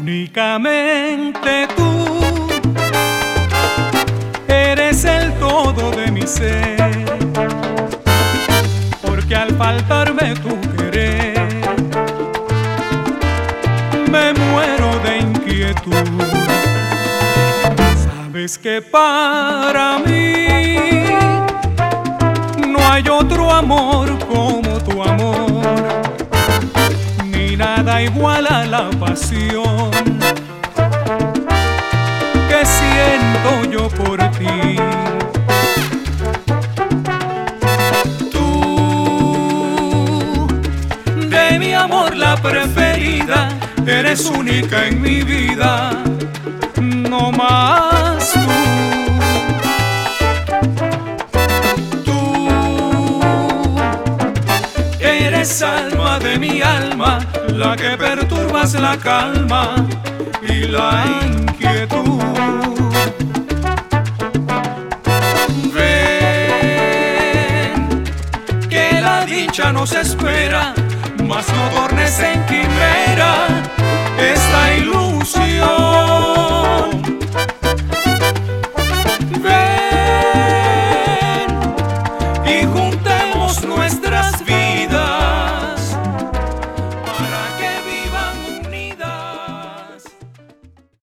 Únicamente tú eres el todo de mi ser, porque al faltarme tu querer me muero de inquietud. Sabes que para mí no hay otro amor como tu amor, ni nada iguala la pasión que siento yo por ti. Tú, de mi amor la preferida, eres única en mi vida, no más tú. Eres alma de mi alma, la que perturbas la calma y la inquietud. Ven, que la dicha nos espera, mas no tornes en